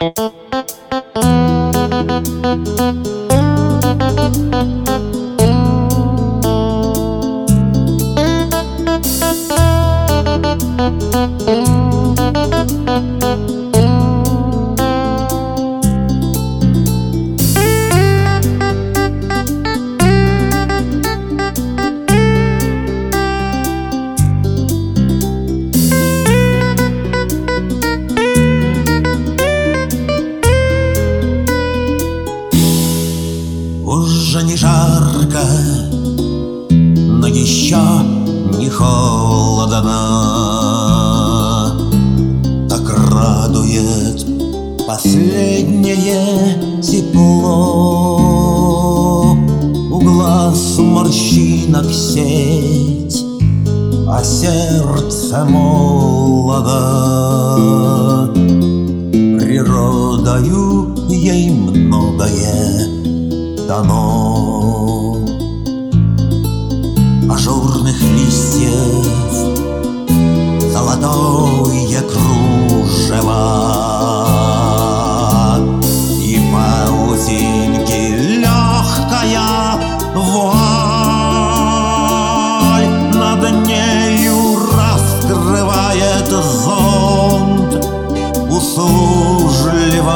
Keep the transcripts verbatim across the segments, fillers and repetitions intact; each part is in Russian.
Уже не жарко, но еще не холодно. Так радует последнее тепло. У глаз морщинок сеть, а сердце молодо. Природою ей многое дано. Ажурных листьев золотое кружево и паутинки легкая вуаль. Над нею раскрывает зонт услужливо.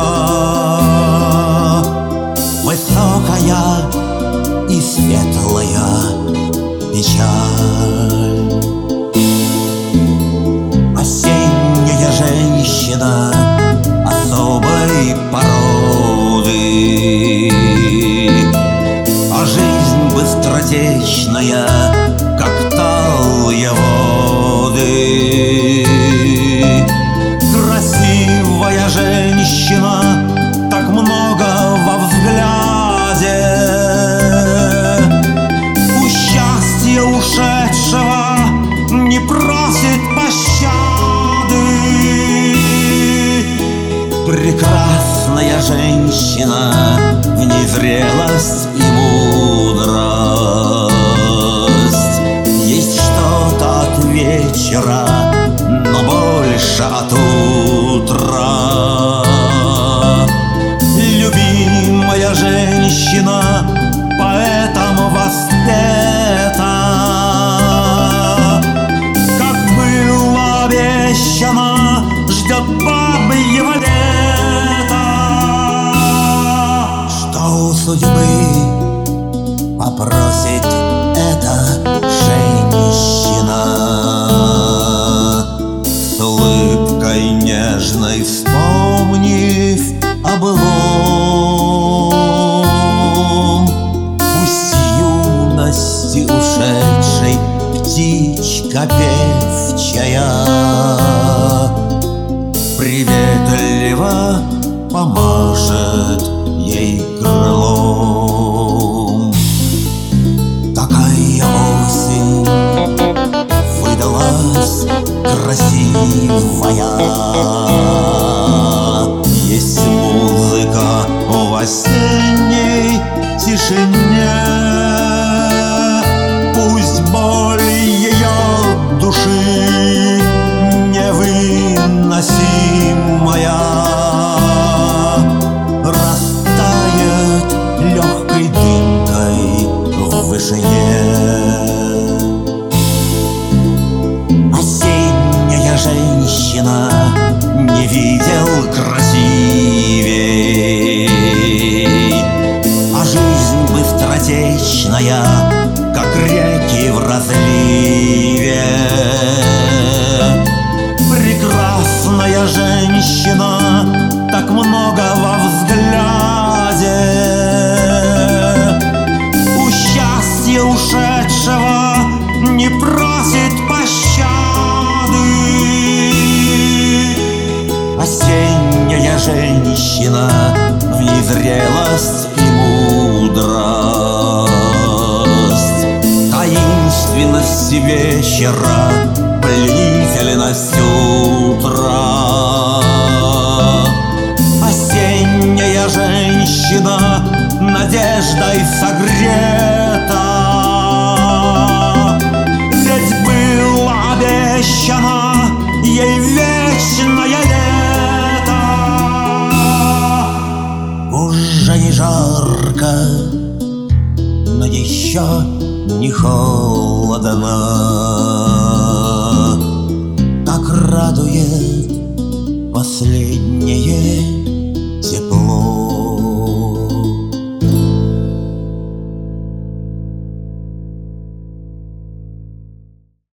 Высокая и светлая печаль. Осенняя женщина особой породы, а жизнь быстротечная, как талые воды. Красивая женщина, так много во взгляде. У счастья ушедшего не просит пощады. Прекрасная женщина, в ней зрелость и мудрость. Есть что-то от вечера, но больше от утра. Любимая женщина поэтом воспета, как было обещано, ждет бабьего лета. Что у судьбы попросит эта женщина? С улыбкой нежной вспомнив о былом, пусть юности ушедшей птичка певчая приветливо поможет ей крылом. Такая осень выдалась красивая. Есть музыка в осенней тишине. Пусть боль ее души невыносимая растает легкой дымкой в вышине. Осенняя женщина не видел красивей, а жизнь быстротечная, как реки в разливе. Прекрасная женщина, так много во взгляде. У счастья ушедшего не просит пощады. Осенняя женщина, в ней зрелость и мудрость. Таинственность вечера, пленительность утра. Осенняя женщина надеждой согрета. Ведь было обещано ей вечное лето. жарко, но еще не холодно. Так радует последнее тепло.